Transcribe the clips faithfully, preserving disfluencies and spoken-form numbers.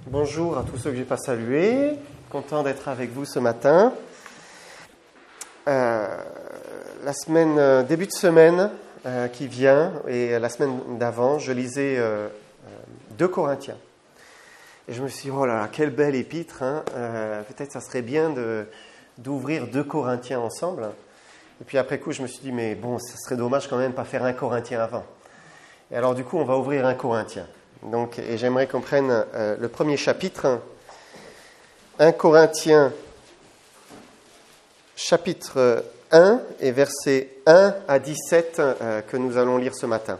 Bonjour à tous ceux que je n'ai pas salués. Content d'être avec vous ce matin. Euh, la semaine, début de semaine euh, qui vient et la semaine d'avant, je lisais euh, deux Corinthiens. Et je me suis dit, oh là là, quel bel épître. Hein. Euh, peut-être ça serait bien de, d'ouvrir deux Corinthiens ensemble. Et puis après coup, je me suis dit, mais bon, ça serait dommage quand même de pas faire un Corinthien avant. Et alors du coup, on va ouvrir un Corinthien. Donc, et j'aimerais qu'on prenne euh, le premier chapitre, un Corinthiens, chapitre un et versets un à dix-sept euh, que nous allons lire ce matin.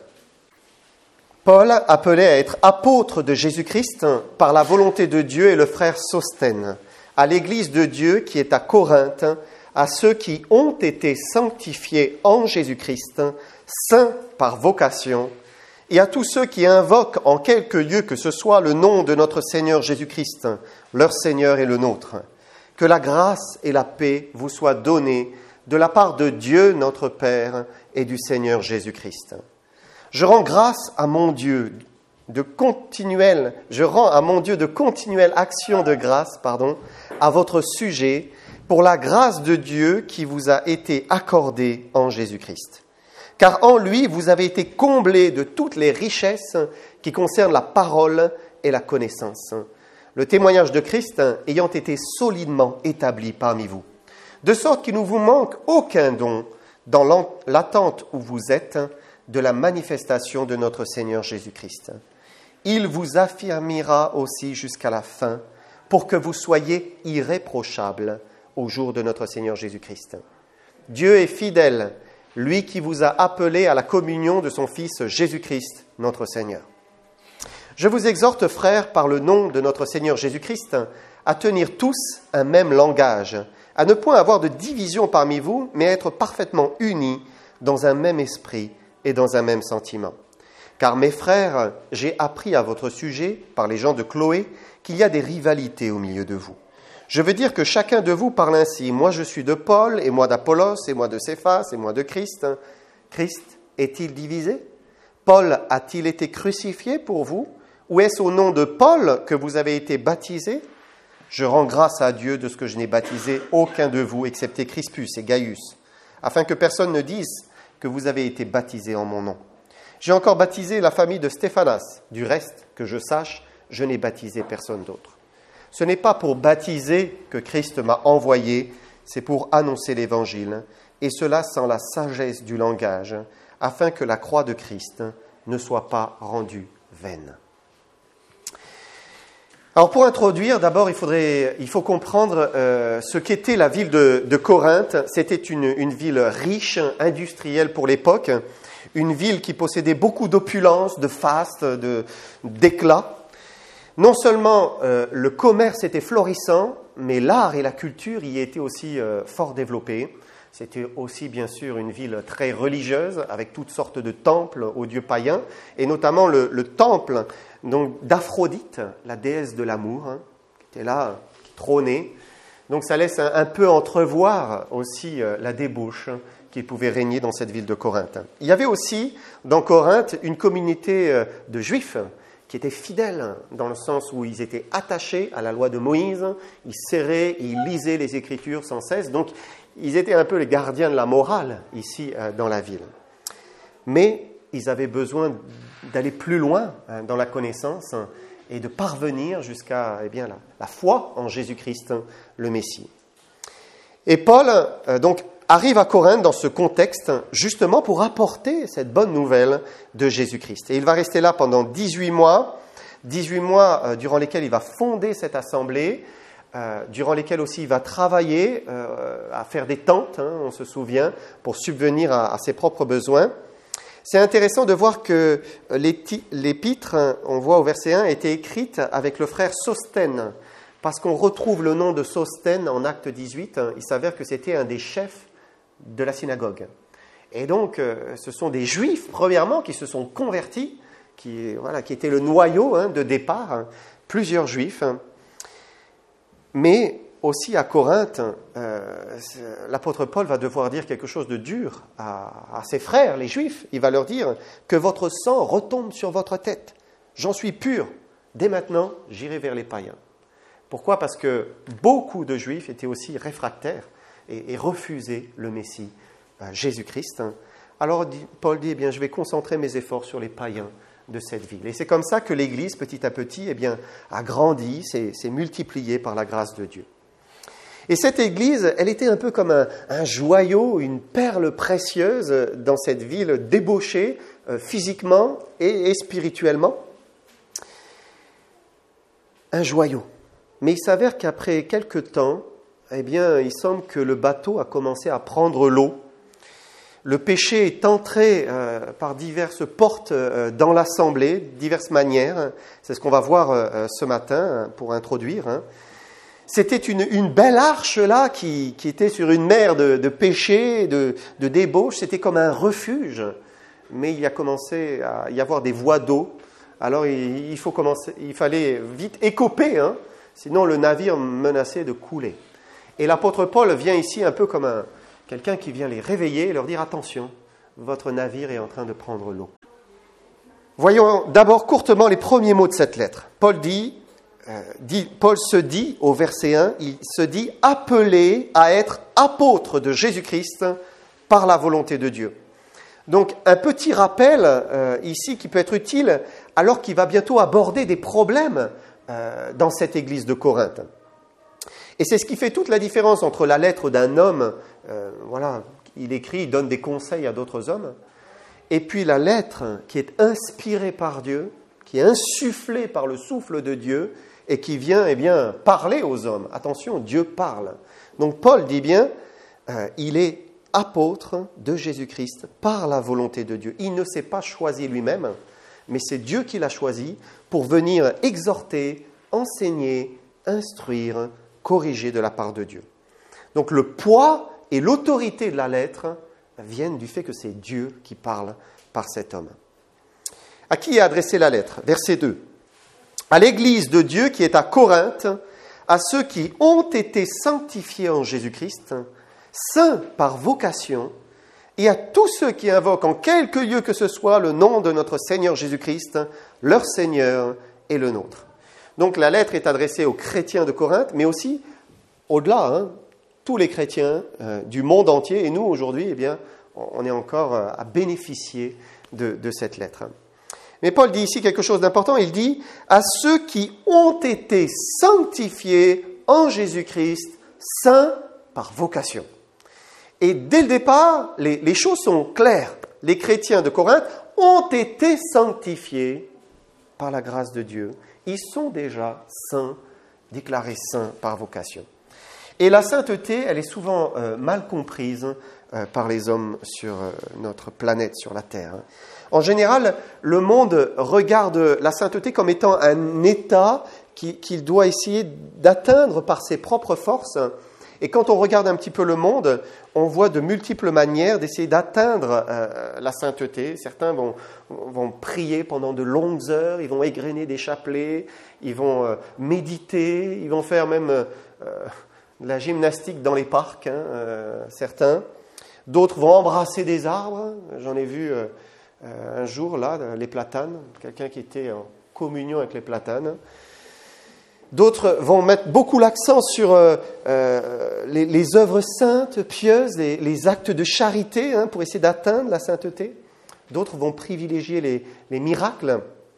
Paul, appelé à être apôtre de Jésus-Christ par la volonté de Dieu, et le frère Sosthène, à l'église de Dieu qui est à Corinthe, à ceux qui ont été sanctifiés en Jésus-Christ, saints par vocation, et à tous ceux qui invoquent en quelque lieu que ce soit le nom de notre Seigneur Jésus-Christ, leur Seigneur et le nôtre. Que la grâce et la paix vous soient données de la part de Dieu notre Père et du Seigneur Jésus-Christ. Je rends grâce à mon Dieu de continuelle, je rends à mon Dieu de continuelle action de grâce, pardon, à votre sujet pour la grâce de Dieu qui vous a été accordée en Jésus-Christ. Car en lui, vous avez été comblés de toutes les richesses qui concernent la parole et la connaissance, le témoignage de Christ ayant été solidement établi parmi vous. De sorte qu'il ne vous manque aucun don dans l'attente où vous êtes de la manifestation de notre Seigneur Jésus-Christ. Il vous affirmera aussi jusqu'à la fin pour que vous soyez irréprochables au jour de notre Seigneur Jésus-Christ. Dieu est fidèle, lui qui vous a appelé à la communion de son Fils Jésus-Christ, notre Seigneur. Je vous exhorte, frères, par le nom de notre Seigneur Jésus-Christ, à tenir tous un même langage, à ne point avoir de division parmi vous, mais à être parfaitement unis dans un même esprit et dans un même sentiment. Car mes frères, j'ai appris à votre sujet, par les gens de Chloé, qu'il y a des rivalités au milieu de vous. Je veux dire que chacun de vous parle ainsi. Moi, je suis de Paul, et moi d'Apollos, et moi de Céphas, et moi de Christ. Christ est-il divisé? Paul a-t-il été crucifié pour vous? Ou est-ce au nom de Paul que vous avez été baptisés? Je rends grâce à Dieu de ce que je n'ai baptisé aucun de vous, excepté Crispus et Gaius, afin que personne ne dise que vous avez été baptisés en mon nom. J'ai encore baptisé la famille de Stéphanas. Du reste, que je sache, je n'ai baptisé personne d'autre. Ce n'est pas pour baptiser que Christ m'a envoyé, c'est pour annoncer l'Évangile, et cela sans la sagesse du langage, afin que la croix de Christ ne soit pas rendue vaine. Alors pour introduire, d'abord il, faudrait, il faut comprendre euh, ce qu'était la ville de, de Corinthe. C'était une, une ville riche, industrielle pour l'époque, une ville qui possédait beaucoup d'opulence, de faste, de, d'éclat. Non seulement euh, le commerce était florissant, mais l'art et la culture y étaient aussi euh, fort développés. C'était aussi bien sûr une ville très religieuse, avec toutes sortes de temples aux dieux païens, et notamment le, le temple donc, d'Aphrodite, la déesse de l'amour, hein, qui était là, qui trônait. Donc ça laisse un, un peu entrevoir aussi euh, la débauche qui pouvait régner dans cette ville de Corinthe. Il y avait aussi dans Corinthe une communauté euh, de Juifs, qui étaient fidèles, dans le sens où ils étaient attachés à la loi de Moïse, ils serraient, ils lisaient les Écritures sans cesse, donc ils étaient un peu les gardiens de la morale ici euh, dans la ville. Mais ils avaient besoin d'aller plus loin hein, dans la connaissance hein, et de parvenir jusqu'à eh bien, la, la foi en Jésus-Christ, hein, le Messie. Et Paul euh, donc arrive à Corinthe dans ce contexte justement pour apporter cette bonne nouvelle de Jésus-Christ. Et il va rester là pendant dix-huit mois, dix-huit mois euh, durant lesquels il va fonder cette assemblée, euh, durant lesquels aussi il va travailler euh, à faire des tentes, hein, on se souvient, pour subvenir à, à ses propres besoins. C'est intéressant de voir que l'épître, on voit au verset un, était écrite avec le frère Sosthène, parce qu'on retrouve le nom de Sosthène en Acte dix-huit. Il s'avère que c'était un des chefs de la synagogue. Et donc, ce sont des Juifs, premièrement, qui se sont convertis, qui, voilà, qui étaient le noyau hein, de départ, hein, plusieurs Juifs. Mais aussi à Corinthe, euh, l'apôtre Paul va devoir dire quelque chose de dur à, à ses frères, les Juifs. Il va leur dire que votre sang retombe sur votre tête. J'en suis pur, dès maintenant, j'irai vers les païens. Pourquoi ? Parce que beaucoup de Juifs étaient aussi réfractaires et, et refusaient le Messie, euh, Jésus-Christ. Alors Paul dit, eh bien, je vais concentrer mes efforts sur les païens de cette ville. Et c'est comme ça que l'Église, petit à petit, eh bien, a grandi, s'est, s'est multipliée par la grâce de Dieu. Et cette Église, elle était un peu comme un, un joyau, une perle précieuse dans cette ville débauchée euh, physiquement et, et spirituellement. Un joyau. Mais il s'avère qu'après quelque temps, eh bien, il semble que le bateau a commencé à prendre l'eau. Le péché est entré euh, par diverses portes euh, dans l'assemblée, diverses manières. C'est ce qu'on va voir euh, ce matin hein, pour introduire. Hein. C'était une, une belle arche là qui, qui était sur une mer de, de péché, de, de débauche. C'était comme un refuge. Mais il a commencé à y avoir des voies d'eau. Alors il, il, faut commencer, il fallait vite écoper, hein, sinon le navire menaçait de couler. Et l'apôtre Paul vient ici un peu comme un... quelqu'un qui vient les réveiller et leur dire « Attention, votre navire est en train de prendre l'eau. » Voyons d'abord courtement les premiers mots de cette lettre. Paul dit, euh, dit, Paul se dit, au verset un, il se dit « appelé à être apôtre de Jésus-Christ par la volonté de Dieu ». Donc un petit rappel euh, ici qui peut être utile alors qu'il va bientôt aborder des problèmes euh, dans cette église de Corinthe. Et c'est ce qui fait toute la différence entre la lettre d'un homme, euh, voilà, il écrit, il donne des conseils à d'autres hommes, et puis la lettre qui est inspirée par Dieu, qui est insufflée par le souffle de Dieu, et qui vient eh bien, parler aux hommes. Attention, Dieu parle. Donc Paul dit bien, euh, il est apôtre de Jésus-Christ par la volonté de Dieu. Il ne s'est pas choisi lui-même, mais c'est Dieu qui l'a choisi pour venir exhorter, enseigner, instruire, corriger de la part de Dieu. Donc le poids et l'autorité de la lettre viennent du fait que c'est Dieu qui parle par cet homme. À qui est adressée la lettre ? Verset deux. À l'église de Dieu qui est à Corinthe, à ceux qui ont été sanctifiés en Jésus-Christ, saints par vocation, et à tous ceux qui invoquent en quelque lieu que ce soit le nom de notre Seigneur Jésus-Christ, leur Seigneur et le nôtre. Donc la lettre est adressée aux chrétiens de Corinthe, mais aussi au-delà, hein, tous les chrétiens euh, du monde entier. Et nous, aujourd'hui, eh bien, on est encore euh, à bénéficier de, de cette lettre. Mais Paul dit ici quelque chose d'important. Il dit « à ceux qui ont été sanctifiés en Jésus-Christ, saints par vocation ». Et dès le départ, les, les choses sont claires. Les chrétiens de Corinthe ont été sanctifiés par la grâce de Dieu. Ils sont déjà saints, déclarés saints par vocation. Et la sainteté, elle est souvent euh, mal comprise euh, par les hommes sur euh, notre planète, sur la Terre. En général, le monde regarde la sainteté comme étant un état qui, qu'il doit essayer d'atteindre par ses propres forces. Et quand on regarde un petit peu le monde, on voit de multiples manières d'essayer d'atteindre euh, la sainteté. Certains vont, vont prier pendant de longues heures, ils vont égrener des chapelets, ils vont euh, méditer, ils vont faire même euh, de la gymnastique dans les parcs, hein, euh, certains. D'autres vont embrasser des arbres. J'en ai vu euh, un jour, là, les platanes, quelqu'un qui était en communion avec les platanes. D'autres vont mettre beaucoup l'accent sur euh, euh, les, les œuvres saintes, pieuses, les, les actes de charité hein, pour essayer d'atteindre la sainteté. D'autres vont privilégier les, les miracles.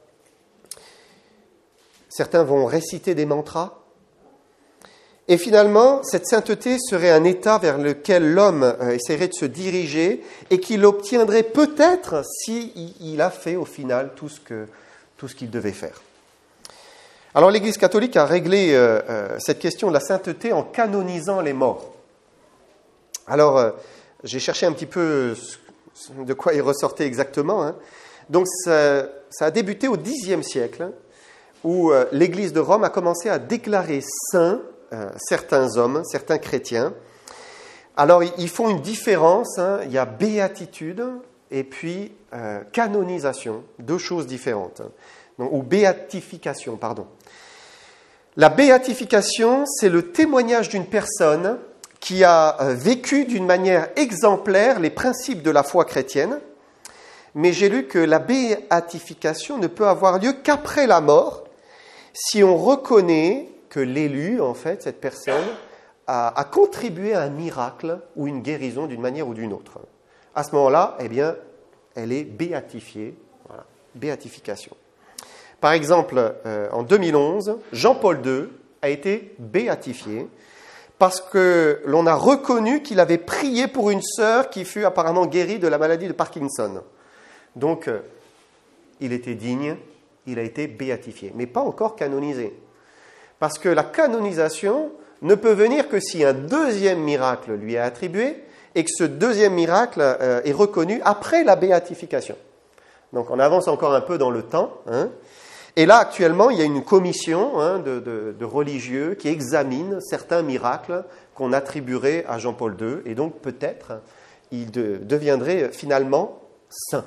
Certains vont réciter des mantras. Et finalement, cette sainteté serait un état vers lequel l'homme euh, essaierait de se diriger et qu'il obtiendrait peut-être s'il il a fait au final tout ce, que, tout ce qu'il devait faire. Alors l'Église catholique a réglé euh, euh, cette question de la sainteté en canonisant les morts. Alors, euh, j'ai cherché un petit peu de quoi il ressortait exactement. Hein. Donc ça, ça a débuté au dixième siècle, où euh, l'Église de Rome a commencé à déclarer saints euh, certains hommes, certains chrétiens. Alors ils font une différence, hein. Il y a béatitude et puis euh, canonisation, deux choses différentes. Donc, ou béatification, pardon. La béatification, c'est le témoignage d'une personne qui a vécu d'une manière exemplaire les principes de la foi chrétienne, mais j'ai lu que la béatification ne peut avoir lieu qu'après la mort, si on reconnaît que l'élu, en fait, cette personne, a, a contribué à un miracle ou une guérison d'une manière ou d'une autre. À ce moment-là, eh bien, elle est béatifiée. Voilà, béatification. Par exemple, euh, en deux mille onze, Jean-Paul deux a été béatifié parce que l'on a reconnu qu'il avait prié pour une sœur qui fut apparemment guérie de la maladie de Parkinson. Donc, euh, il était digne, il a été béatifié, mais pas encore canonisé. Parce que la canonisation ne peut venir que si un deuxième miracle lui est attribué et que ce deuxième miracle euh, est reconnu après la béatification. Donc, on avance encore un peu dans le temps, hein. Et là, actuellement, il y a une commission hein, de, de, de religieux qui examine certains miracles qu'on attribuerait à Jean-Paul deux, et donc peut-être il de, deviendrait finalement saint.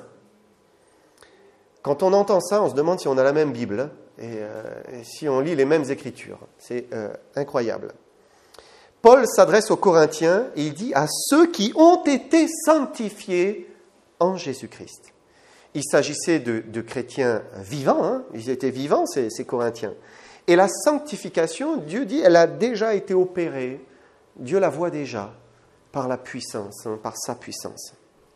Quand on entend ça, on se demande si on a la même Bible et, euh, et si on lit les mêmes Écritures. C'est euh, incroyable. Paul s'adresse aux Corinthiens et il dit « à ceux qui ont été sanctifiés en Jésus-Christ ». Il s'agissait de, de chrétiens vivants, hein, ils étaient vivants ces, ces Corinthiens. Et la sanctification, Dieu dit, elle a déjà été opérée, Dieu la voit déjà par la puissance, hein, par sa puissance.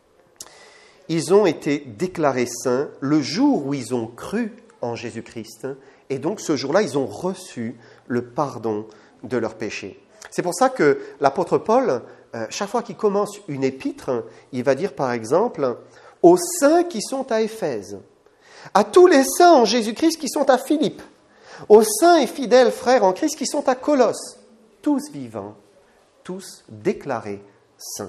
Ils ont été déclarés saints le jour où ils ont cru en Jésus-Christ, hein, et donc ce jour-là, ils ont reçu le pardon de leurs péchés. C'est pour ça que l'apôtre Paul, euh, chaque fois qu'il commence une épître, il va dire par exemple aux saints qui sont à Éphèse, à tous les saints en Jésus-Christ qui sont à Philippe, aux saints et fidèles frères en Christ qui sont à Colosse, tous vivants, tous déclarés saints.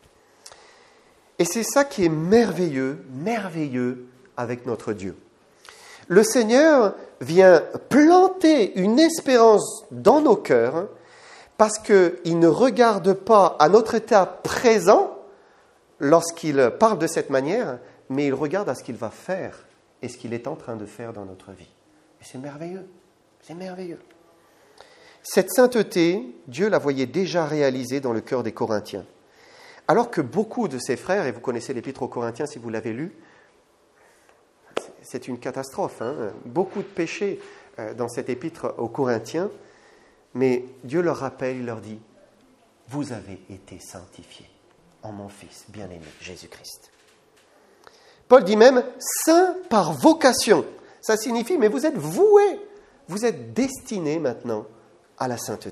Et c'est ça qui est merveilleux, merveilleux avec notre Dieu. Le Seigneur vient planter une espérance dans nos cœurs parce qu'il ne regarde pas à notre état présent lorsqu'il parle de cette manière, mais il regarde à ce qu'il va faire et ce qu'il est en train de faire dans notre vie. Et c'est merveilleux, c'est merveilleux. Cette sainteté, Dieu la voyait déjà réalisée dans le cœur des Corinthiens. Alors que beaucoup de ses frères, et vous connaissez l'Épître aux Corinthiens si vous l'avez lu, c'est une catastrophe, hein, beaucoup de péchés dans cette Épître aux Corinthiens, mais Dieu leur rappelle, il leur dit, vous avez été sanctifiés en mon Fils bien-aimé, Jésus-Christ. Paul dit même « saint par vocation ». Ça signifie « mais vous êtes voués, vous êtes destinés maintenant à la sainteté ».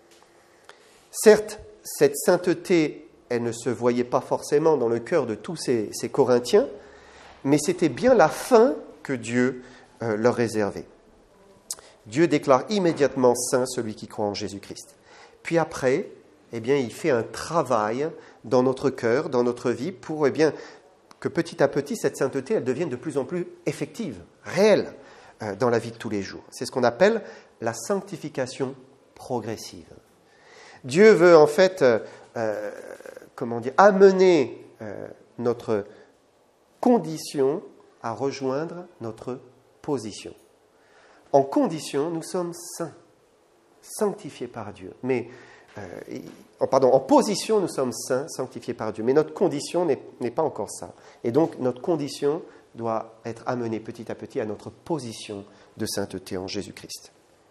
Certes, cette sainteté, elle ne se voyait pas forcément dans le cœur de tous ces, ces Corinthiens, mais c'était bien la fin que Dieu euh, leur réservait. Dieu déclare immédiatement saint celui qui croit en Jésus-Christ. Puis après, eh bien, il fait un travail dans notre cœur, dans notre vie, pour eh bien, que petit à petit, cette sainteté, elle devienne de plus en plus effective, réelle, euh, dans la vie de tous les jours. C'est ce qu'on appelle la sanctification progressive. Dieu veut en fait, euh, euh, comment dire, amener euh, notre condition à rejoindre notre position. En condition, nous sommes saints, sanctifiés par Dieu. Mais Euh, oh, pardon, en position, nous sommes saints, sanctifiés par Dieu. Mais notre condition n'est, n'est pas encore ça. Et donc, notre condition doit être amenée petit à petit à notre position de sainteté en Jésus-Christ.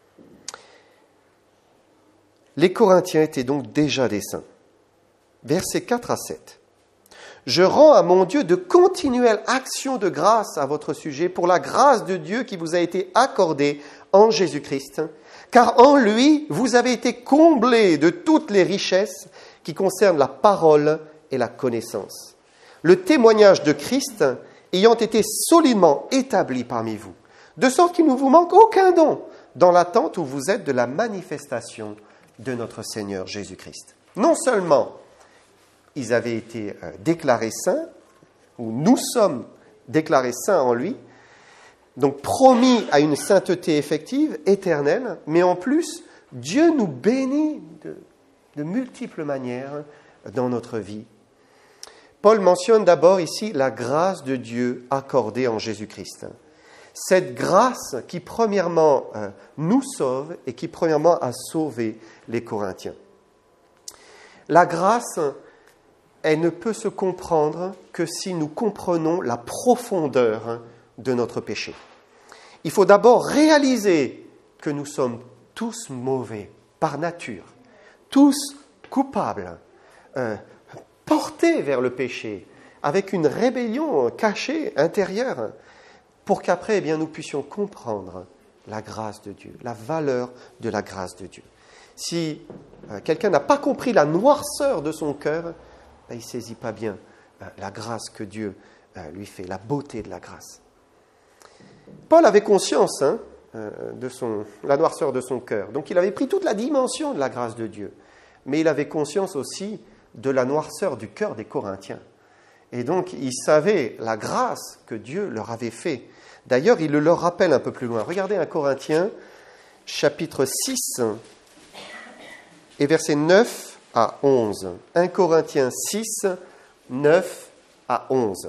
Les Corinthiens étaient donc déjà des saints. Versets quatre à sept. « Je rends à mon Dieu de continuelles actions de grâce à votre sujet pour la grâce de Dieu qui vous a été accordée en Jésus-Christ, car en lui, vous avez été comblés de toutes les richesses qui concernent la parole et la connaissance. Le témoignage de Christ ayant été solidement établi parmi vous, de sorte qu'il ne vous manque aucun don dans l'attente où vous êtes de la manifestation de notre Seigneur Jésus-Christ. » Non seulement ils avaient été déclarés saints, ou nous sommes déclarés saints en lui, donc promis à une sainteté effective, éternelle, mais en plus, Dieu nous bénit de, de multiples manières dans notre vie. Paul mentionne d'abord ici la grâce de Dieu accordée en Jésus-Christ. Cette grâce qui premièrement euh, nous sauve et qui premièrement a sauvé les Corinthiens. La grâce, elle ne peut se comprendre que si nous comprenons la profondeur de notre péché. Il faut d'abord réaliser que nous sommes tous mauvais par nature, tous coupables, euh, portés vers le péché, avec une rébellion cachée, intérieure, pour qu'après, eh bien, nous puissions comprendre la grâce de Dieu, la valeur de la grâce de Dieu. Si euh, quelqu'un n'a pas compris la noirceur de son cœur, ben, il ne saisit pas bien euh, la grâce que Dieu euh, lui fait, la beauté de la grâce. Paul avait conscience hein, euh, de son, la noirceur de son cœur, donc il avait pris toute la dimension de la grâce de Dieu, mais il avait conscience aussi de la noirceur du cœur des Corinthiens. Et donc, il savait la grâce que Dieu leur avait fait. D'ailleurs, il le leur rappelle un peu plus loin. Regardez un Corinthiens, chapitre six, et versets neuf à onze. un Corinthiens six, neuf à onze.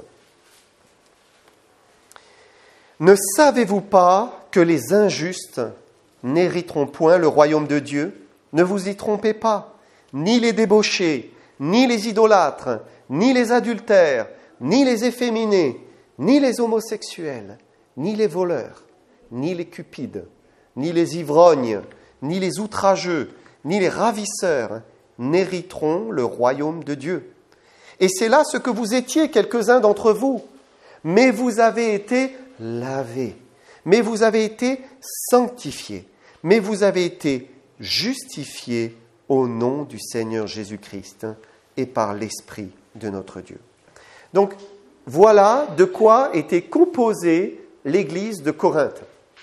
Ne savez-vous pas que les injustes n'hériteront point le royaume de Dieu ? Ne vous y trompez pas, ni les débauchés, ni les idolâtres, ni les adultères, ni les efféminés, ni les homosexuels, ni les voleurs, ni les cupides, ni les ivrognes, ni les outrageux, ni les ravisseurs n'hériteront le royaume de Dieu. Et c'est là ce que vous étiez, quelques-uns d'entre vous. Mais vous avez été lavés, mais vous avez été sanctifiés, mais vous avez été justifiés au nom du Seigneur Jésus-Christ et par l'Esprit de notre Dieu. Donc, voilà de quoi était composée l'Église de Corinthe.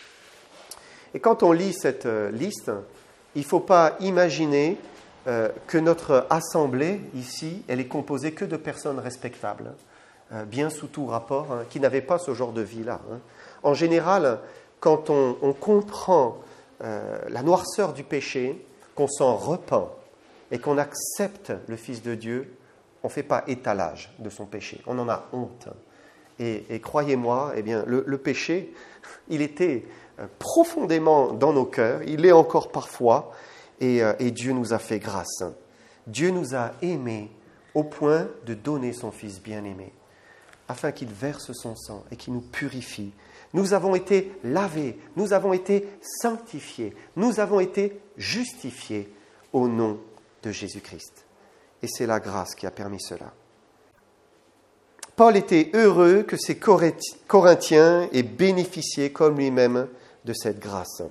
Et quand on lit cette liste, il ne faut pas imaginer euh, que notre assemblée ici, elle est composée que de personnes respectables, euh, bien sous tout rapport, hein, qui n'avaient pas ce genre de vie-là. Hein. En général, quand on, on comprend euh, la noirceur du péché, qu'on s'en repent et qu'on accepte le Fils de Dieu, on ne fait pas étalage de son péché, on en a honte. Et, et croyez-moi, eh bien, le, le péché, il était profondément dans nos cœurs, il l'est encore parfois, et, et Dieu nous a fait grâce. Dieu nous a aimés au point de donner son Fils bien-aimé, afin qu'il verse son sang et qu'il nous purifie. Nous avons été lavés, nous avons été sanctifiés, nous avons été justifiés au nom de Jésus-Christ. Et c'est la grâce qui a permis cela. Paul était heureux que ces Corinthiens aient bénéficié comme lui-même de cette grâce.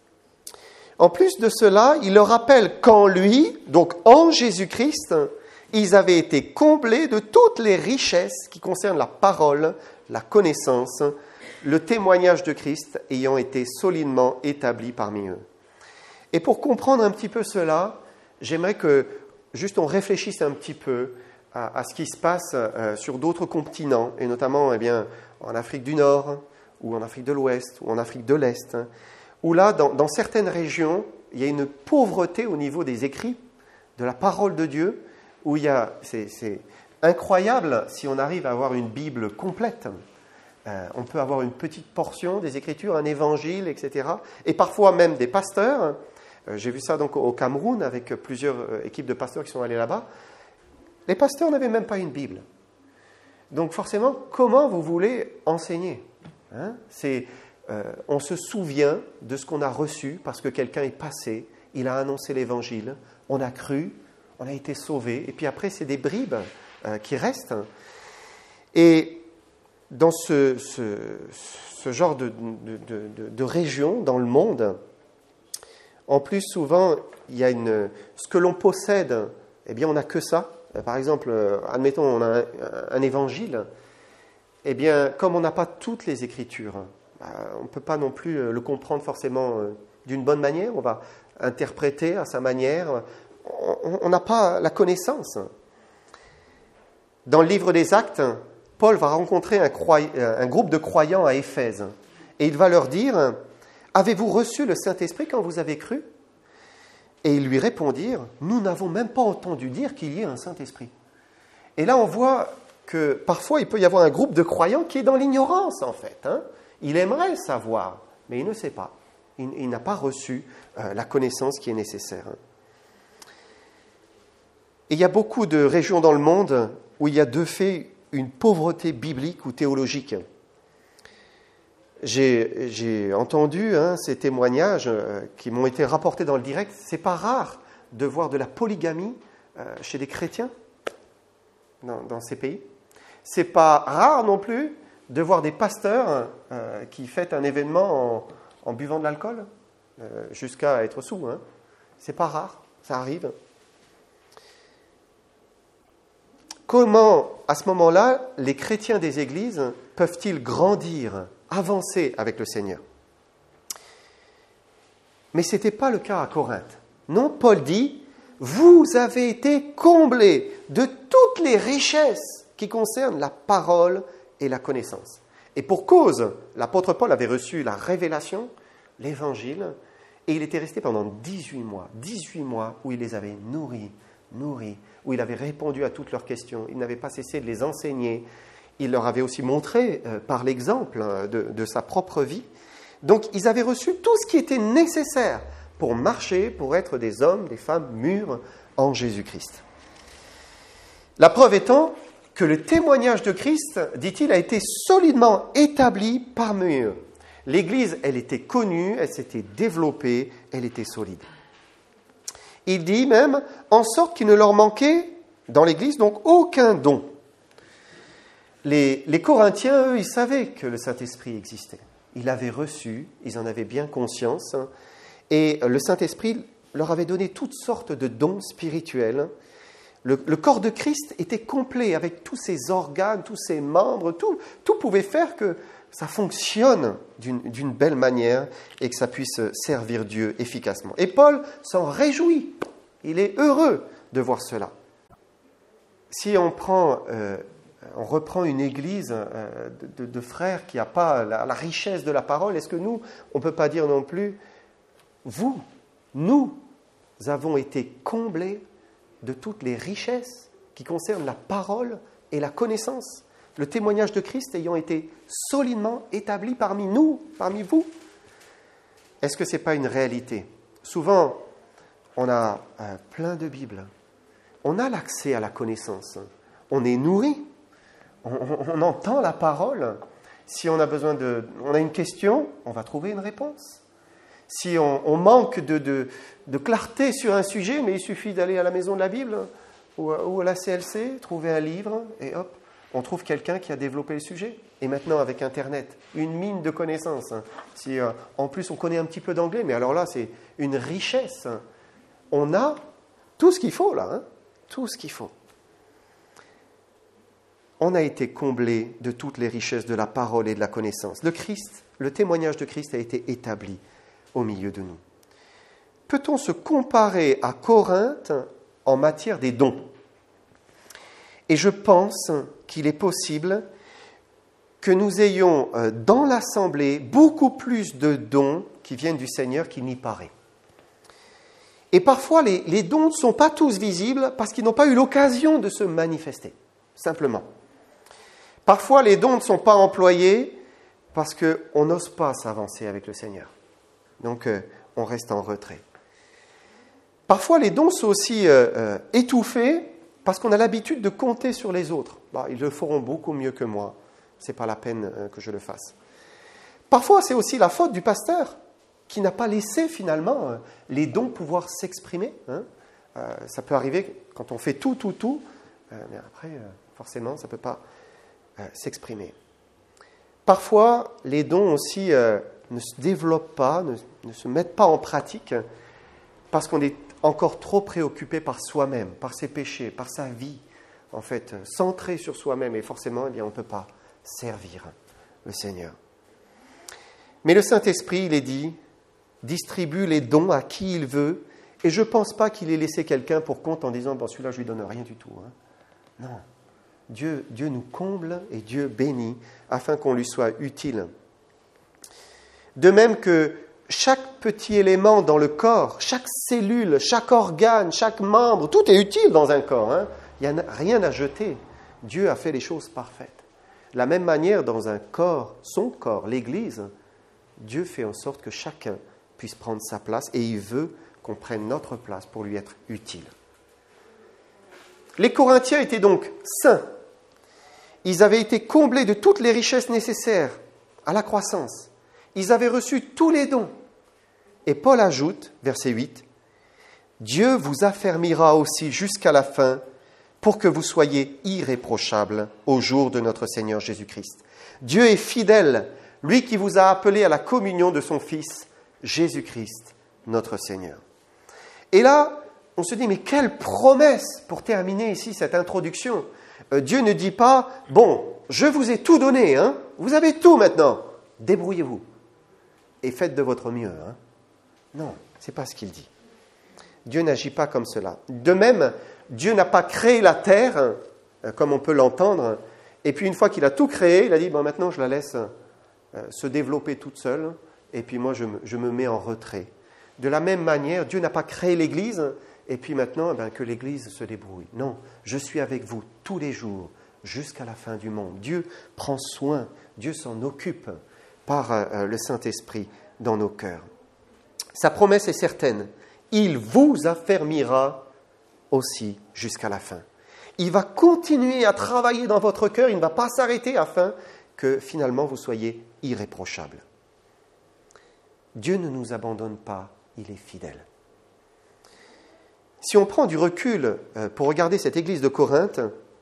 En plus de cela, il leur rappelle qu'en lui, donc en Jésus-Christ, ils avaient été comblés de toutes les richesses qui concernent la parole, la connaissance, le témoignage de Christ ayant été solidement établi parmi eux. Et pour comprendre un petit peu cela, j'aimerais que juste on réfléchisse un petit peu à, à ce qui se passe euh, sur d'autres continents, et notamment eh bien, en Afrique du Nord, ou en Afrique de l'Ouest, ou en Afrique de l'Est, hein, où là, dans, dans certaines régions, il y a une pauvreté au niveau des écrits, de la parole de Dieu, où il y a, c'est, c'est incroyable si on arrive à avoir une Bible complète. Euh, on peut avoir une petite portion des Écritures, un évangile, et cetera. Et parfois même des pasteurs. Euh, j'ai vu ça donc au Cameroun avec plusieurs euh, équipes de pasteurs qui sont allés là-bas. Les pasteurs n'avaient même pas une Bible. Donc forcément, comment vous voulez enseigner hein C'est, euh, on se souvient de ce qu'on a reçu parce que quelqu'un est passé, il a annoncé l'Évangile, on a cru, on a été sauvé, et puis après c'est des bribes euh, qui restent. Et dans ce, ce, ce genre de, de, de, de région dans le monde, en plus souvent, il y a une, ce que l'on possède, eh bien on n'a que ça. Par exemple, admettons, on a un, un évangile, eh bien, comme on n'a pas toutes les Écritures, on ne peut pas non plus le comprendre forcément d'une bonne manière, on va interpréter à sa manière, on n'a pas la connaissance. Dans le livre des Actes, Paul va rencontrer un, croy... un groupe de croyants à Éphèse, et il va leur dire « Avez-vous reçu le Saint-Esprit quand vous avez cru ?» Et ils lui répondirent, nous n'avons même pas entendu dire qu'il y ait un Saint-Esprit. Et là, on voit que parfois, il peut y avoir un groupe de croyants qui est dans l'ignorance, en fait. Hein. Il aimerait savoir, mais il ne sait pas. Il, il n'a pas reçu euh, la connaissance qui est nécessaire. Et il y a beaucoup de régions dans le monde où il y a de fait une pauvreté biblique ou théologique. j'ai, j'ai entendu hein, ces témoignages euh, qui m'ont été rapportés dans le direct. C'est pas rare de voir de la polygamie euh, chez des chrétiens dans, dans ces pays. C'est pas rare non plus de voir des pasteurs euh, qui fêtent un événement en, en buvant de l'alcool, euh, jusqu'à être sous. Hein. C'est pas rare, ça arrive. Comment, à ce moment-là, les chrétiens des églises peuvent-ils grandir, avancer avec le Seigneur? Mais ce n'était pas le cas à Corinthe. Non, Paul dit, vous avez été comblés de toutes les richesses qui concernent la parole et la connaissance. Et pour cause, l'apôtre Paul avait reçu la révélation, l'évangile, et il était resté pendant dix-huit mois, dix-huit mois où il les avait nourris, nourris, où il avait répondu à toutes leurs questions. Il n'avait pas cessé de les enseigner. Il leur avait aussi montré euh, par l'exemple de, de sa propre vie. Donc, ils avaient reçu tout ce qui était nécessaire pour marcher, pour être des hommes, des femmes mûrs en Jésus-Christ. La preuve étant que le témoignage de Christ, dit-il, a été solidement établi parmi eux. L'Église, elle était connue, elle s'était développée, elle était solide. Il dit même, en sorte qu'il ne leur manquait dans l'Église donc aucun don. Les, les Corinthiens, eux, ils savaient que le Saint-Esprit existait. Ils l'avaient reçu, ils en avaient bien conscience, et le Saint-Esprit leur avait donné toutes sortes de dons spirituels. Le, le corps de Christ était complet avec tous ses organes, tous ses membres, tout, tout pouvait faire que ça fonctionne d'une, d'une belle manière et que ça puisse servir Dieu efficacement. Et Paul s'en réjouit. Il est heureux de voir cela. Si on prend, euh, on reprend une église euh, de, de, de frères qui n'a pas la, la richesse de la parole, est-ce que nous, on ne peut pas dire non plus, vous, nous avons été comblés de toutes les richesses qui concernent la parole et la connaissance, le témoignage de Christ ayant été solidement établi parmi nous, parmi vous. Est-ce que ce n'est pas une réalité? Souvent, on a euh, plein de Bibles, on a l'accès à la connaissance, on est nourri, on, on, on entend la parole. Si on a besoin de, on a une question, on va trouver une réponse. Si on, on manque de, de, de clarté sur un sujet, mais il suffit d'aller à la maison de la Bible ou, ou à la C L C, trouver un livre et hop, on trouve quelqu'un qui a développé le sujet. Et maintenant, avec Internet, une mine de connaissances. Hein. Si, euh, en plus, on connaît un petit peu d'anglais, mais alors là, c'est une richesse. Hein. On a tout ce qu'il faut, là. Hein. Tout ce qu'il faut. On a été comblé de toutes les richesses de la parole et de la connaissance. Le Christ, le témoignage de Christ a été établi au milieu de nous. Peut-on se comparer à Corinthe en matière des dons? Et je pense qu'il est possible que nous ayons dans l'Assemblée beaucoup plus de dons qui viennent du Seigneur qu'il n'y paraît. Et parfois, les, les dons ne sont pas tous visibles parce qu'ils n'ont pas eu l'occasion de se manifester, simplement. Parfois, les dons ne sont pas employés parce qu'on n'ose pas s'avancer avec le Seigneur. Donc, euh, on reste en retrait. Parfois, les dons sont aussi euh, euh, étouffés parce qu'on a l'habitude de compter sur les autres. Bah, ils le feront beaucoup mieux que moi. Ce n'est pas la peine euh, que je le fasse. Parfois, c'est aussi la faute du pasteur qui n'a pas laissé finalement euh, les dons pouvoir s'exprimer. Hein. Euh, ça peut arriver quand on fait tout, tout, tout, euh, mais après, euh, forcément, ça ne peut pas euh, s'exprimer. Parfois, les dons aussi euh, ne se développent pas, ne, ne se mettent pas en pratique parce qu'on est encore trop préoccupé par soi-même, par ses péchés, par sa vie, en fait, centré sur soi-même, et forcément, eh bien, on ne peut pas servir le Seigneur. Mais le Saint-Esprit, il est dit, distribue les dons à qui il veut, et je ne pense pas qu'il ait laissé quelqu'un pour compte en disant, bon, celui-là, je ne lui donne rien du tout. Hein. Non. Dieu, Dieu nous comble et Dieu bénit afin qu'on lui soit utile. De même que chaque petit élément dans le corps, chaque cellule, chaque organe, chaque membre, tout est utile dans un corps. Hein. Il n'y a rien à jeter. Dieu a fait les choses parfaites. De la même manière, dans un corps, son corps, l'Église, Dieu fait en sorte que chacun puisse prendre sa place et il veut qu'on prenne notre place pour lui être utile. Les Corinthiens étaient donc saints. Ils avaient été comblés de toutes les richesses nécessaires à la croissance. ils avaient reçu tous les dons. Et Paul ajoute, verset huit, « Dieu vous affermira aussi jusqu'à la fin pour que vous soyez irréprochables au jour de notre Seigneur Jésus-Christ. Dieu est fidèle, lui qui vous a appelé à la communion de son Fils, Jésus-Christ, notre Seigneur. » Et là, on se dit, mais quelle promesse pour terminer ici cette introduction. Euh, Dieu ne dit pas, bon, je vous ai tout donné, hein, vous avez tout maintenant, débrouillez-vous et faites de votre mieux. Hein. Non, ce n'est pas ce qu'il dit. Dieu n'agit pas comme cela. De même, Dieu n'a pas créé la terre, hein, comme on peut l'entendre, et puis une fois qu'il a tout créé, il a dit, bon, maintenant je la laisse euh, se développer toute seule, et puis moi je me, je me mets en retrait. De la même manière, Dieu n'a pas créé l'Église, et puis maintenant eh bien, que l'Église se débrouille. Non, je suis avec vous tous les jours, jusqu'à la fin du monde. Dieu prend soin, Dieu s'en occupe par euh, le Saint-Esprit dans nos cœurs. Sa promesse est certaine, il vous affermira aussi jusqu'à la fin. Il va continuer à travailler dans votre cœur, il ne va pas s'arrêter afin que finalement vous soyez irréprochables. Dieu ne nous abandonne pas, il est fidèle. Si on prend du recul pour regarder cette église de Corinthe,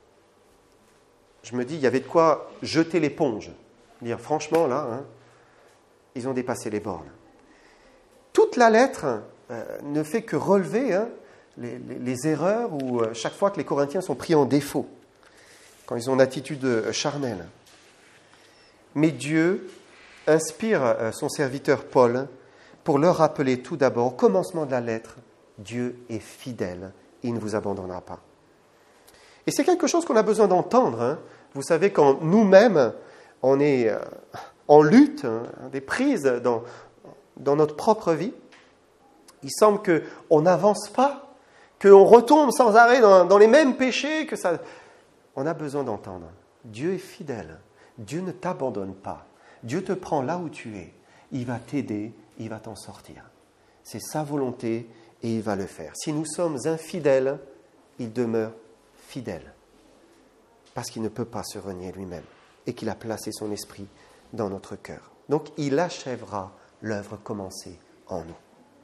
je me dis, il y avait de quoi jeter l'éponge. Dire franchement, là, hein, ils ont dépassé les bornes. Toute la lettre euh, ne fait que relever hein, les, les, les erreurs ou euh, chaque fois que les Corinthiens sont pris en défaut, quand ils ont une attitude euh, charnelle. Mais Dieu inspire euh, son serviteur Paul pour leur rappeler tout d'abord, au commencement de la lettre, Dieu est fidèle, il ne vous abandonnera pas. Et c'est quelque chose qu'on a besoin d'entendre. Hein. Vous savez, quand nous-mêmes, on est euh, en lutte, hein, des prises dans, dans notre propre vie, il semble qu'on n'avance pas, qu'on retombe sans arrêt dans, dans les mêmes péchés, que ça... On a besoin d'entendre. Dieu est fidèle, Dieu ne t'abandonne pas, Dieu te prend là où tu es, il va t'aider, il va t'en sortir. C'est sa volonté et il va le faire. Si nous sommes infidèles, il demeure fidèle, parce qu'il ne peut pas se renier lui-même et qu'il a placé son esprit dans notre cœur. Donc il achèvera l'œuvre commencée en nous.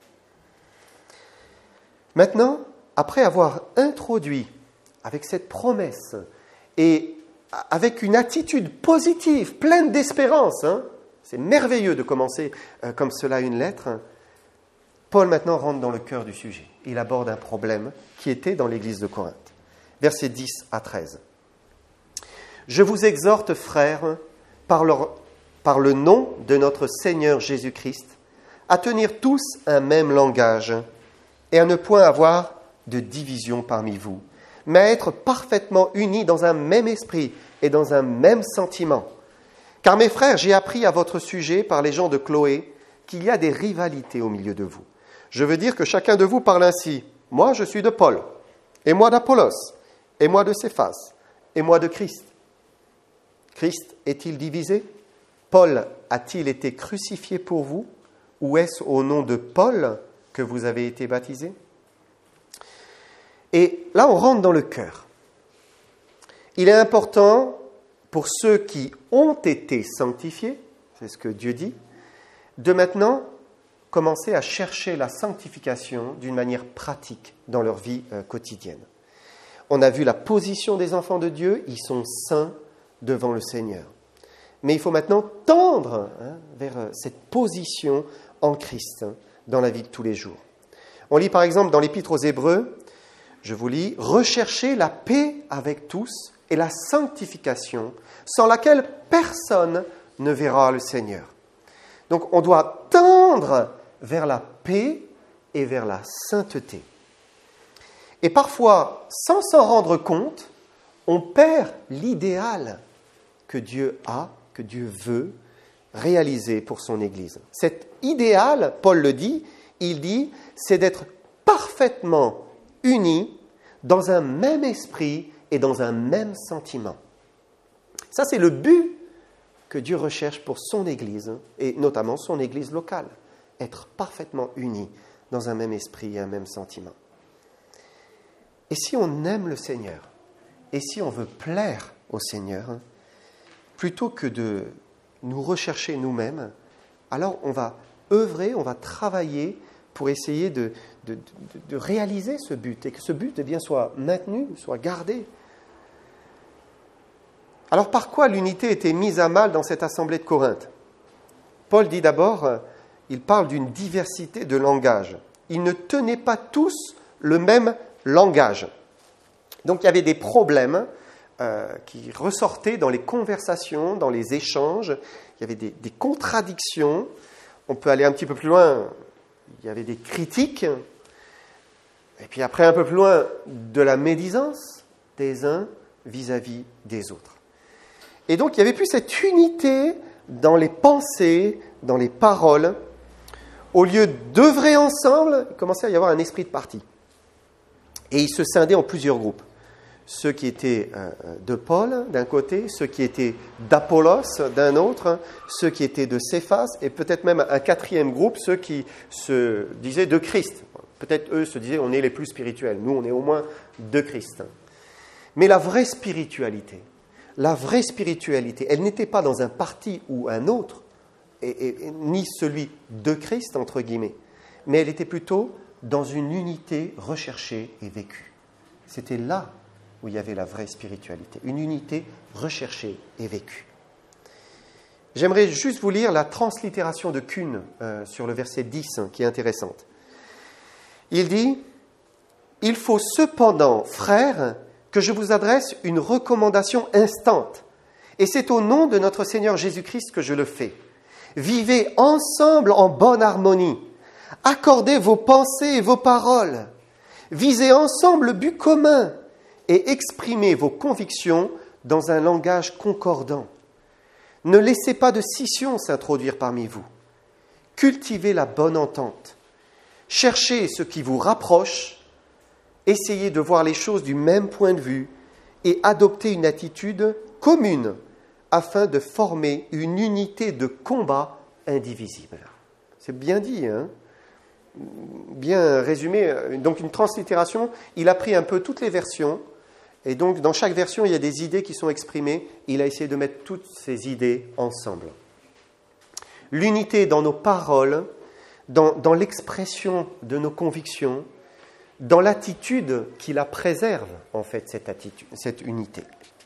Maintenant, après avoir introduit avec cette promesse et avec une attitude positive, pleine d'espérance, hein, c'est merveilleux de commencer euh, comme cela une lettre, Paul maintenant rentre dans le cœur du sujet. Il aborde un problème qui était dans l'église de Corinthe. Versets dix à treize. « Je vous exhorte, frères, par, leur, par le nom de notre Seigneur Jésus-Christ, à tenir tous un même langage et à ne point avoir de division parmi vous, mais à être parfaitement unis dans un même esprit et dans un même sentiment. Car mes frères, j'ai appris à votre sujet par les gens de Chloé qu'il y a des rivalités au milieu de vous. Je veux dire que chacun de vous parle ainsi. Moi, je suis de Paul, et moi d'Apollos, et moi de Céphas, et moi de Christ. Christ est-il divisé? Paul a-t-il été crucifié pour vous? Ou est-ce au nom de Paul que vous avez été baptisés? Et là, on rentre dans le cœur. Il est important pour ceux qui ont été sanctifiés, c'est ce que Dieu dit, de maintenant commencer à chercher la sanctification d'une manière pratique dans leur vie euh, quotidienne. On a vu la position des enfants de Dieu, ils sont saints devant le Seigneur. Mais il faut maintenant tendre hein, vers euh, cette position en Christ hein, dans la vie de tous les jours. On lit par exemple dans l'Épître aux Hébreux, je vous lis, « Recherchez la paix avec tous et la sanctification, sans laquelle personne ne verra le Seigneur. » Donc on doit tendre vers la paix et vers la sainteté. Et parfois, sans s'en rendre compte, on perd l'idéal que Dieu a, que Dieu veut réaliser pour son Église. Cet idéal, Paul le dit, il dit, c'est d'être parfaitement unis dans un même esprit et dans un même sentiment. Ça, c'est le but que Dieu recherche pour son Église, et notamment son Église locale. Être parfaitement unis dans un même esprit et un même sentiment. Et si on aime le Seigneur, et si on veut plaire au Seigneur, plutôt que de nous rechercher nous-mêmes, alors on va œuvrer, on va travailler pour essayer de, de, de, de réaliser ce but et que ce but eh bien, soit maintenu, soit gardé. Alors par quoi l'unité était mise à mal dans cette assemblée de Corinthe ? Paul dit d'abord, il parle d'une diversité de langage. Ils ne tenaient pas tous le même langage. Donc il y avait des problèmes euh, qui ressortaient dans les conversations, dans les échanges. Il y avait des, des contradictions. On peut aller un petit peu plus loin. Il y avait des critiques. Et puis après, un peu plus loin, de la médisance des uns vis-à-vis des autres. Et donc, il n'y avait plus cette unité dans les pensées, dans les paroles. Au lieu d'œuvrer ensemble, il commençait à y avoir un esprit de parti. Et ils se scindaient en plusieurs groupes. Ceux qui étaient de Paul, d'un côté, ceux qui étaient d'Apollos, d'un autre, ceux qui étaient de Céphas, et peut-être même un quatrième groupe, ceux qui se disaient de Christ. Peut-être eux se disaient, on est les plus spirituels. Nous, on est au moins de Christ. Mais la vraie spiritualité, la vraie spiritualité, elle n'était pas dans un parti ou un autre, et, et, et, ni celui de Christ, entre guillemets, mais elle était plutôt dans une unité recherchée et vécue. C'était là où il y avait la vraie spiritualité, une unité recherchée et vécue. J'aimerais juste vous lire la translittération de Kuhn euh, sur le verset dix, hein, qui est intéressante. Il dit « Il faut cependant, frères, que je vous adresse une recommandation instante, et c'est au nom de notre Seigneur Jésus-Christ que je le fais. Vivez ensemble en bonne harmonie, accordez vos pensées et vos paroles, visez ensemble le but commun et exprimez vos convictions dans un langage concordant. Ne laissez pas de scission s'introduire parmi vous. Cultivez la bonne entente. Cherchez ce qui vous rapproche. Essayez de voir les choses du même point de vue et adoptez une attitude commune afin de former une unité de combat indivisible. » C'est bien dit, hein ? Bien résumé. Donc une translittération, il a pris un peu toutes les versions, et donc dans chaque version, il y a des idées qui sont exprimées, il a essayé de mettre toutes ces idées ensemble. L'unité dans nos paroles, dans, dans l'expression de nos convictions, dans l'attitude qui la préserve, en fait, cette attitude, cette unité.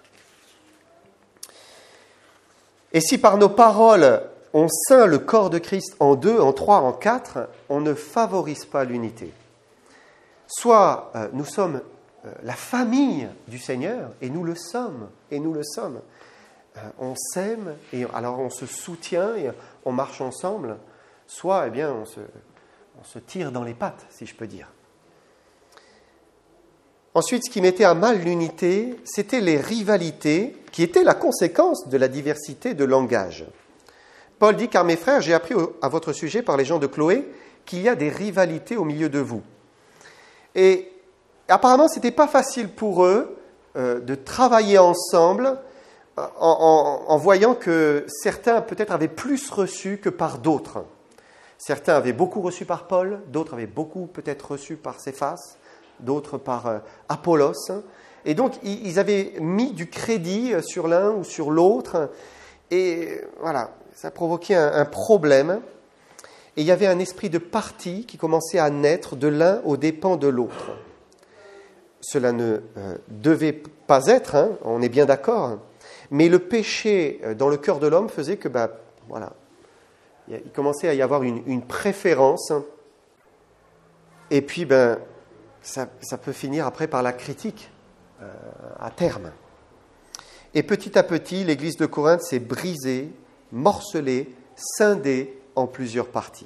Et si par nos paroles, on scinde le corps de Christ en deux, en trois, en quatre, on ne favorise pas l'unité. Soit euh, nous sommes euh, la famille du Seigneur, et nous le sommes, et nous le sommes. Euh, on s'aime, et alors on se soutient, et on marche ensemble. Soit, eh bien, on se, on se tire dans les pattes, si je peux dire. Ensuite, ce qui mettait à mal l'unité, c'était les rivalités qui étaient la conséquence de la diversité de langage. Paul dit « Car mes frères, j'ai appris à votre sujet par les gens de Chloé qu'il y a des rivalités au milieu de vous. » Et apparemment, ce n'était pas facile pour eux euh, de travailler ensemble en, en, en voyant que certains peut-être avaient plus reçu que par d'autres. Certains avaient beaucoup reçu par Paul, d'autres avaient beaucoup peut-être reçu par Céphas, d'autres par euh, Apollos. Et donc, ils avaient mis du crédit sur l'un ou sur l'autre. Et voilà, ça provoquait un, un problème. Et il y avait un esprit de parti qui commençait à naître de l'un aux dépens de l'autre. Cela ne euh, devait pas être, hein, on est bien d'accord. Mais le péché dans le cœur de l'homme faisait que, bah, voilà, il commençait à y avoir une, une préférence. Et puis, ben, ça, ça peut finir après par la critique, euh, à terme. Et petit à petit, l'église de Corinthe s'est brisée, morcelée, scindée en plusieurs parties.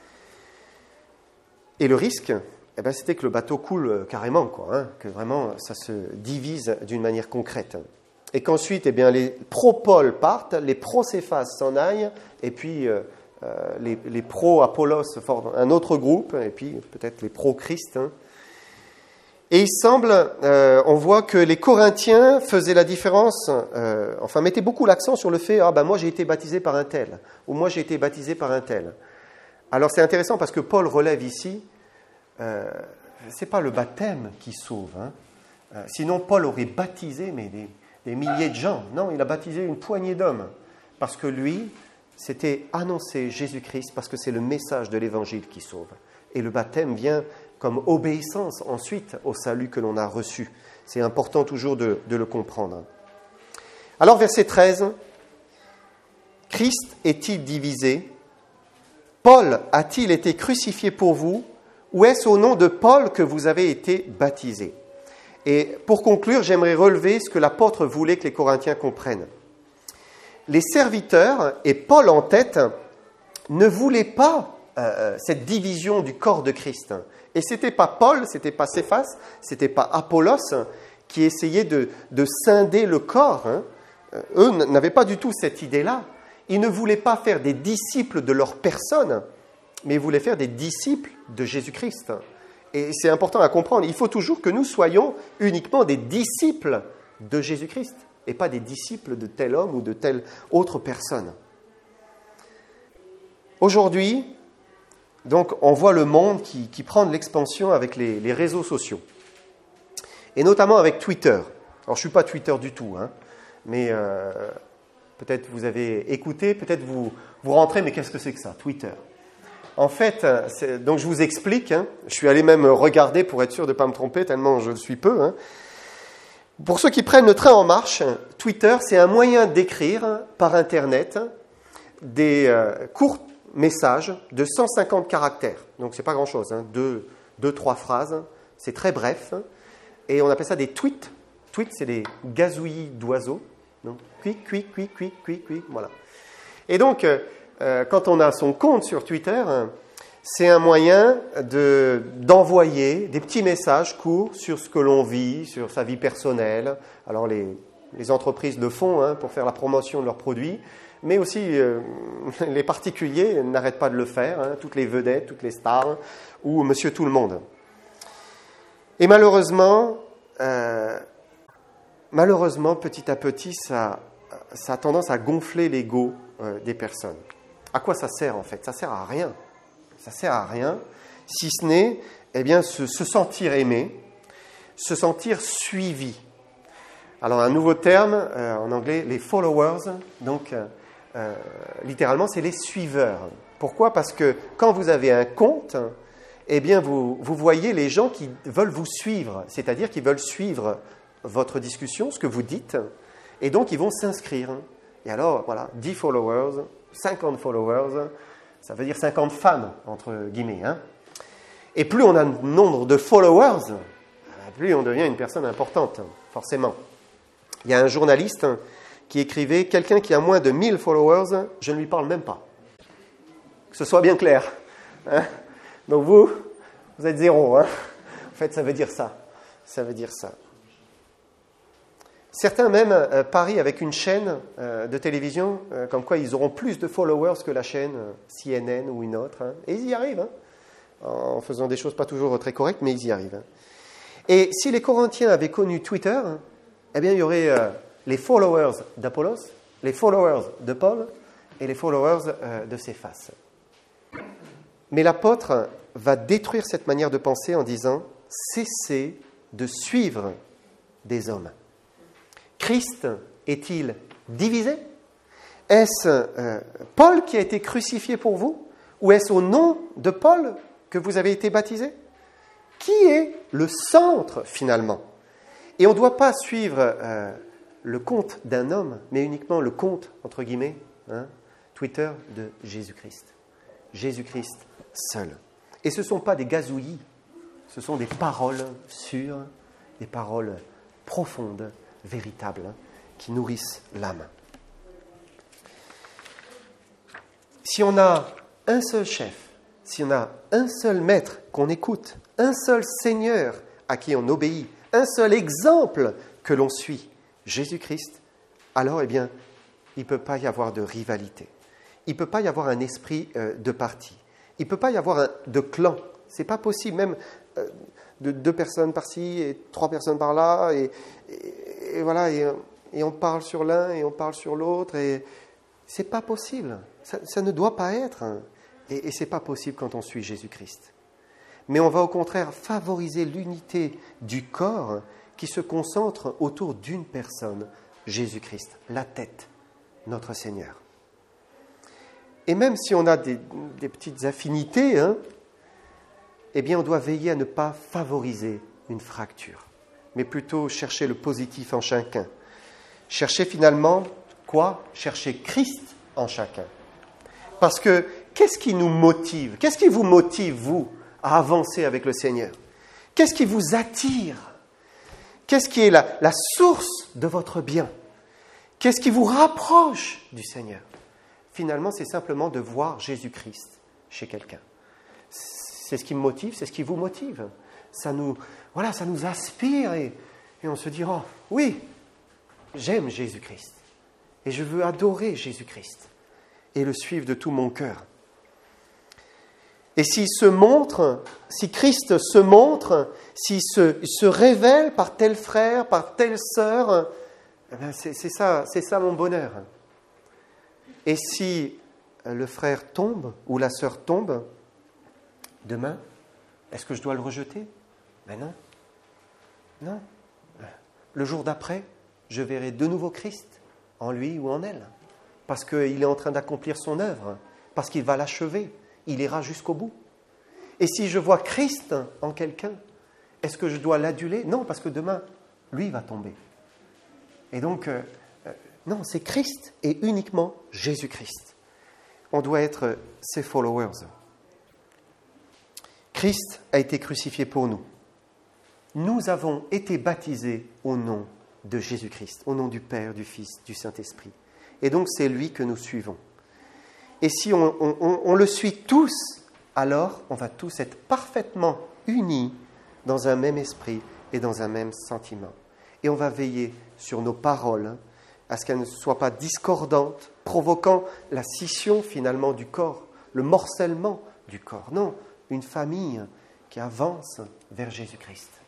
Et le risque, eh ben, c'était que le bateau coule carrément, quoi, hein, que vraiment ça se divise d'une manière concrète. Et qu'ensuite, eh bien, les pro-Paul partent, les pro-Céphas s'en aillent, et puis euh, les, les pro-Apollos forment un autre groupe, et puis peut-être les pro-Christ. Hein. Et il semble, euh, on voit que les Corinthiens faisaient la différence, euh, enfin mettaient beaucoup l'accent sur le fait, ah ben moi j'ai été baptisé par un tel, ou moi j'ai été baptisé par un tel. Alors c'est intéressant parce que Paul relève ici, euh, c'est pas le baptême qui sauve, hein. euh, sinon Paul aurait baptisé mais des, des milliers de gens. Non, il a baptisé une poignée d'hommes, parce que lui, c'était annoncer Jésus-Christ parce que c'est le message de l'Évangile qui sauve. Et le baptême vient comme obéissance ensuite au salut que l'on a reçu. C'est important toujours de, de le comprendre. Alors, verset treize, « Christ est-il divisé ? Paul a-t-il été crucifié pour vous ? Ou est-ce au nom de Paul que vous avez été baptisés ?» Et pour conclure, j'aimerais relever ce que l'apôtre voulait que les Corinthiens comprennent. Les serviteurs, et Paul en tête, ne voulaient pas euh, cette division du corps de Christ. Et ce n'était pas Paul, ce n'était pas Céphas, ce n'était pas Apollos qui essayaient de, de scinder le corps. Hein. Eux n'avaient pas du tout cette idée-là. Ils ne voulaient pas faire des disciples de leur personne, mais ils voulaient faire des disciples de Jésus-Christ. Et c'est important à comprendre. Il faut toujours que nous soyons uniquement des disciples de Jésus-Christ et pas des disciples de tel homme ou de telle autre personne. Aujourd'hui, donc, on voit le monde qui, qui prend de l'expansion avec les, les réseaux sociaux, et notamment avec Twitter. Alors, je ne suis pas Twitter du tout, hein, mais euh, peut-être vous avez écouté, peut-être vous, vous rentrez, mais qu'est-ce que c'est que ça, Twitter ? En fait, c'est, donc je vous explique, hein, je suis allé même regarder pour être sûr de ne pas me tromper, tellement je le suis peu. Hein. Pour ceux qui prennent le train en marche, Twitter, c'est un moyen d'écrire par Internet des euh, courts messages de cent cinquante caractères. Donc, ce n'est pas grand-chose, hein, deux, deux, trois phrases, c'est très bref. Et on appelle ça des tweets. Tweets, c'est des gazouillis d'oiseaux. Donc, cui, cui, cui, cui, cui, cui, voilà. Et donc, euh, quand on a son compte sur Twitter, c'est un moyen de, d'envoyer des petits messages courts sur ce que l'on vit, sur sa vie personnelle. Alors, les, les entreprises le font hein, pour faire la promotion de leurs produits, mais aussi euh, les particuliers n'arrêtent pas de le faire, hein, toutes les vedettes, toutes les stars, ou Monsieur Tout-le-Monde. Et malheureusement, euh, malheureusement, petit à petit, ça, ça a tendance à gonfler l'ego euh, des personnes. À quoi ça sert en fait ? Ça sert à rien. Ça sert à rien, si ce n'est eh bien, se, se sentir aimé, se sentir suivi. Alors, un nouveau terme, euh, en anglais, les followers, donc euh, littéralement, c'est les suiveurs. Pourquoi ? Parce que quand vous avez un compte, eh bien, vous, vous voyez les gens qui veulent vous suivre, c'est-à-dire qui veulent suivre votre discussion, ce que vous dites, et donc ils vont s'inscrire. Et alors, voilà, dix followers, cinquante followers, ça veut dire cinquante fans, entre guillemets. Hein. Et plus on a un nombre de followers, plus on devient une personne importante, forcément. Il y a un journaliste qui écrivait « Quelqu'un qui a moins de mille followers, je ne lui parle même pas. » Que ce soit bien clair. Hein. Donc vous, vous êtes zéro. Hein. En fait, ça veut dire ça. Ça veut dire ça. Certains même euh, parient avec une chaîne euh, de télévision, euh, comme quoi ils auront plus de followers que la chaîne euh, C N N ou une autre. Hein. Et ils y arrivent, hein, en faisant des choses pas toujours très correctes, mais ils y arrivent. Hein. Et si les Corinthiens avaient connu Twitter, eh bien il y aurait euh, les followers d'Apollos, les followers de Paul et les followers euh, de Céphas. Mais l'apôtre va détruire cette manière de penser en disant « Cessez de suivre des hommes ». Christ est-il divisé ? Est-ce euh, Paul qui a été crucifié pour vous ? Ou est-ce au nom de Paul que vous avez été baptisés ? Qui est le centre finalement ? Et on ne doit pas suivre euh, le compte d'un homme, mais uniquement le compte, entre guillemets, hein, Twitter de Jésus-Christ. Jésus-Christ seul. Et ce ne sont pas des gazouillis, ce sont des paroles sûres, des paroles profondes, véritables, hein, qui nourrissent l'âme. Si on a un seul chef, si on a un seul maître qu'on écoute, un seul Seigneur à qui on obéit, un seul exemple que l'on suit, Jésus-Christ, alors, eh bien, il ne peut pas y avoir de rivalité. Il ne peut pas y avoir un esprit euh, de parti. Il ne peut pas y avoir un, de clan. Ce n'est pas possible, même euh, de deux personnes par-ci et trois personnes par-là, et, et, et voilà, et, et on parle sur l'un et on parle sur l'autre, et ce n'est pas possible. Ça, ça ne doit pas être. Hein. Et, et ce n'est pas possible quand on suit Jésus-Christ. Mais on va au contraire favoriser l'unité du corps qui se concentre autour d'une personne, Jésus-Christ, la tête, notre Seigneur. Et même si on a des, des petites affinités, hein, eh bien, on doit veiller à ne pas favoriser une fracture, mais plutôt chercher le positif en chacun. Chercher finalement quoi ? Chercher Christ en chacun. Parce que qu'est-ce qui nous motive ? Qu'est-ce qui vous motive, vous, à avancer avec le Seigneur ? Qu'est-ce qui vous attire ? Qu'est-ce qui est la, la source de votre bien ? Qu'est-ce qui vous rapproche du Seigneur ? Finalement, c'est simplement de voir Jésus-Christ chez quelqu'un. C'est ce qui me motive, c'est ce qui vous motive. Ça nous, voilà, ça nous inspire et, et on se dit, oh, oui, j'aime Jésus-Christ et je veux adorer Jésus-Christ et le suivre de tout mon cœur. Et s'il se montre, si Christ se montre, s'il se, se révèle par tel frère, par telle sœur, eh bien c'est, c'est, ça, c'est ça mon bonheur. Et si le frère tombe ou la sœur tombe, demain, est-ce que je dois le rejeter ? Ben non. Non. Le jour d'après, je verrai de nouveau Christ en lui ou en elle. Parce qu'il est en train d'accomplir son œuvre, parce qu'il va l'achever, il ira jusqu'au bout. Et si je vois Christ en quelqu'un, est-ce que je dois l'aduler ? Non, parce que demain, lui va tomber. Et donc, euh, euh, non, c'est Christ et uniquement Jésus-Christ. On doit être ses followers. Christ a été crucifié pour nous. Nous avons été baptisés au nom de Jésus-Christ, au nom du Père, du Fils, du Saint-Esprit. Et donc, c'est lui que nous suivons. Et si on, on, on le suit tous, alors on va tous être parfaitement unis dans un même esprit et dans un même sentiment. Et on va veiller sur nos paroles, à ce qu'elles ne soient pas discordantes, provoquant la scission finalement du corps, le morcellement du corps. Non, une famille qui avance vers Jésus-Christ.